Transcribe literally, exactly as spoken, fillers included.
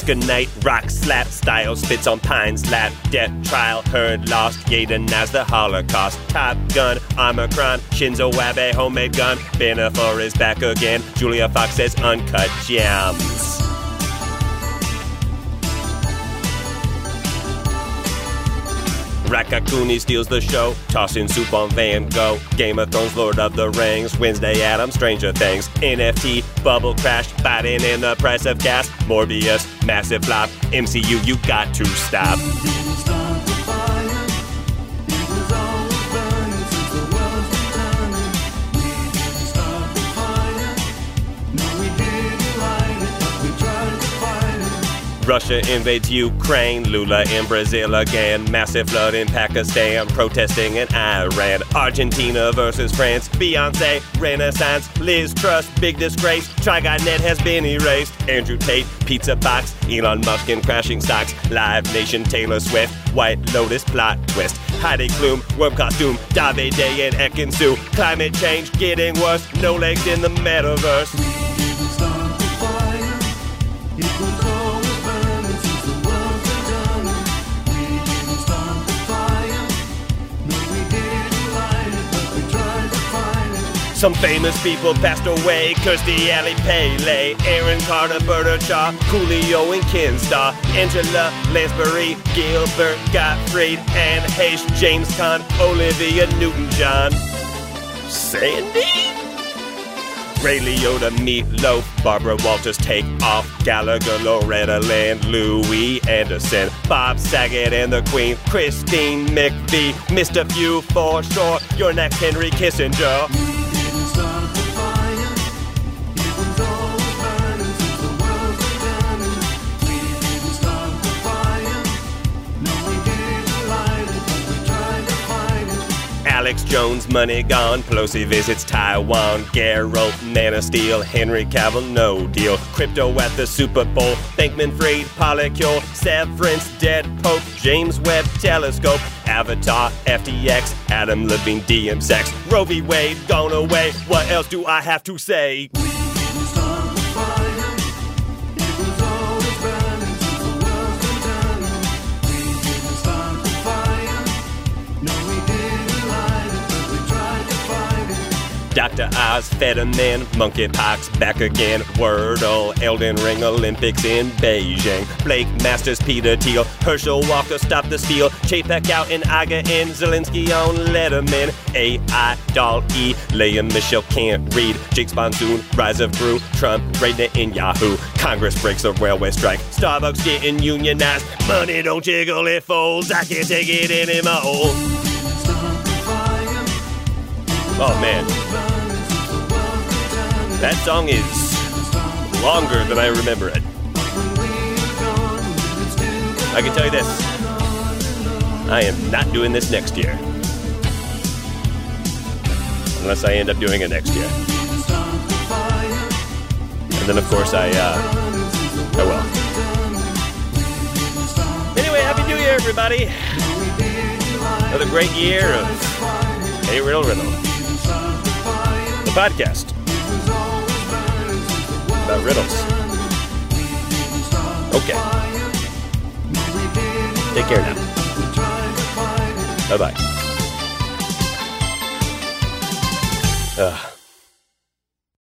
Oscar night, rock slap style, spits on Pine's lap. Death trial, heard lost, Ye denies the Holocaust. Top Gun, Omicron, Shinzo Abe, homemade gun. Bennifer is back again, Julia Fox says uncut gems. Rakakuni steals the show, tossing soup on Van Gogh. Game of Thrones, Lord of the Rings, Wednesday Addams, Stranger Things. N F T, bubble crash, Biden in the price of gas. Morbius, massive flop. M C U, you got to stop. Russia invades Ukraine, Lula in Brazil again. Massive flood in Pakistan, protesting in Iran. Argentina versus France, Beyonce, Renaissance. Liz Truss, big disgrace, Trigon.net has been erased. Andrew Tate, Pizza Box, Elon Musk in crashing stocks. Live Nation, Taylor Swift, White Lotus plot twist. Heidi Klum, worm costume, Davide and Ekin-Su. Climate change getting worse, no legs in the metaverse. Some famous people passed away, Kirstie Alley Pele, Aaron Carter, Berta Shaw, Coolio and Kinstar, Angela Lansbury, Gilbert Gottfried, Anne Heche, James Caan, Olivia Newton-John. Sandy? Ray Liotta, Meatloaf, Barbara Walters, Take Off, Gallagher, Loretta Lynn, Louis Anderson, Bob Saget and the Queen, Christine McVie, Mister Few for sure, your next Henry Kissinger. Alex Jones, money gone, Pelosi visits Taiwan, Geralt, Man of Steel, Henry Cavill, no deal, crypto at the Super Bowl, Bankman-Fried, Polycule, Severance, Dead Pope, James Webb Telescope, Avatar, F T X, Adam Levine, D M sex, Roe v. Wade, gone away, what else do I have to say? Doctor Oz, Fetterman, Monkeypox, back again, Wordle, Elden Ring, Olympics in Beijing, Blake Masters, Peter Thiel, Herschel Walker, Stop the Steal, Chapek out in Aga in, Zelensky on Letterman, A I, Doll-E, Leia Michelle can't read, Jake Sponsoon, Rise of Gru, Trump, raiding it in Yahoo, Congress breaks the railway strike, Starbucks getting unionized, money don't jiggle, it folds, I can't take it anymore. Oh man, that song is longer than I remember it. I can tell you this, I am not doing this next year. Unless I end up doing it next year. And then of course I, uh, I will. Anyway, Happy New Year everybody. Another great year of Hey Riddle Riddle. The podcast about riddles. Okay. Take care now. Bye-bye. Ugh.